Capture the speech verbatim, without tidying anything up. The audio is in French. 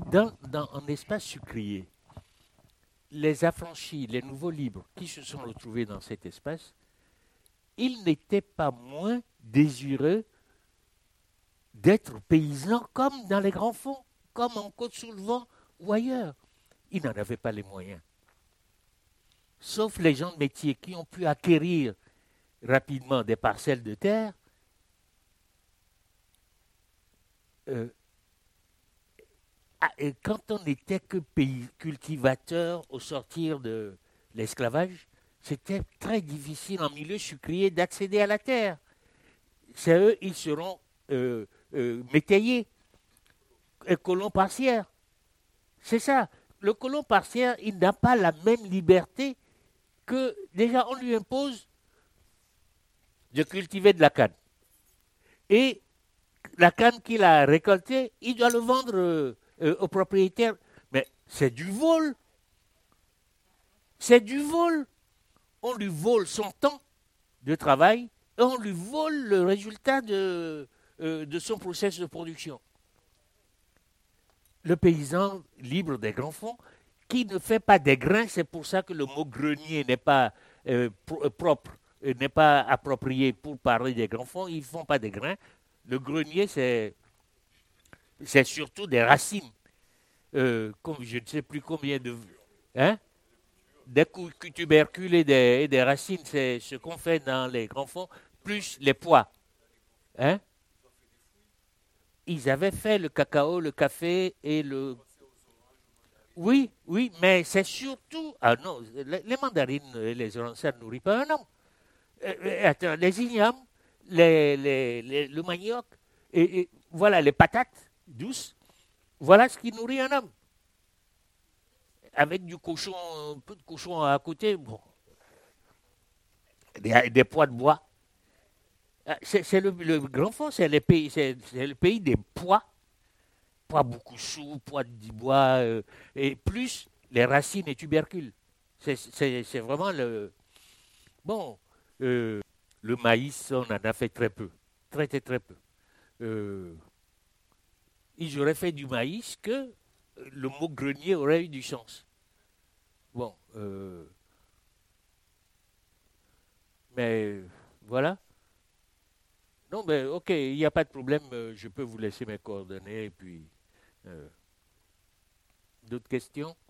dans, dans un espace sucrier, les affranchis, les nouveaux libres qui se sont retrouvés dans cet espace, ils n'étaient pas moins désireux d'être paysans comme dans les grands fonds, comme en Côte-sous-le-Vent ou ailleurs. Ils n'en avaient pas les moyens. Sauf les gens de métier qui ont pu acquérir rapidement des parcelles de terre, euh, et quand on n'était que pays cultivateur au sortir de l'esclavage, c'était très difficile en milieu sucrier d'accéder à la terre. C'est eux, ils seront euh, euh, métayers, et colons partiaires. C'est ça. Le colon partiaire, il n'a pas la même liberté que, déjà, on lui impose de cultiver de la canne. Et la canne qu'il a récoltée, il doit le vendre euh, euh, au propriétaire. Mais c'est du vol. C'est du vol. On lui vole son temps de travail et on lui vole le résultat de, euh, de son processus de production. Le paysan libre des grands fonds qui ne fait pas des grains, c'est pour ça que le mot grenier n'est pas euh, pro- propre, euh, n'est pas approprié pour parler des grands fonds. Ils ne font pas des grains. Le grenier, c'est, c'est surtout des racines. Euh, comme je ne sais plus combien de... Hein? Des tubercules et des, et des racines, c'est ce qu'on fait dans les grands fonds, plus les pois. Hein? Ils avaient fait le cacao, le café et le... Oui, oui, mais c'est surtout... Ah non, les, les mandarines et les oranges, ça ne nourrit pas un homme. Euh, euh, attends, les ignames, les, les, les- le manioc, et, et voilà, les patates douces, voilà ce qui nourrit un homme. Avec du cochon, un peu de cochon à côté, bon, des, des pois de bois. Ah, C'est c'est le, le grand fond, c'est le pays, c'est c'est le pays des pois, pois beaucoup chou, pois de bois, euh, et plus les racines et tubercules. C'est c'est- c'est vraiment le... Bon, euh, le maïs, on en a fait très peu, très très très peu. Euh, ils auraient fait du maïs que le mot grenier aurait eu du sens. Bon, euh, mais voilà. Non, mais ok, il n'y a pas de problème, euh, je peux vous laisser mes coordonnées et puis... euh, d'autres questions?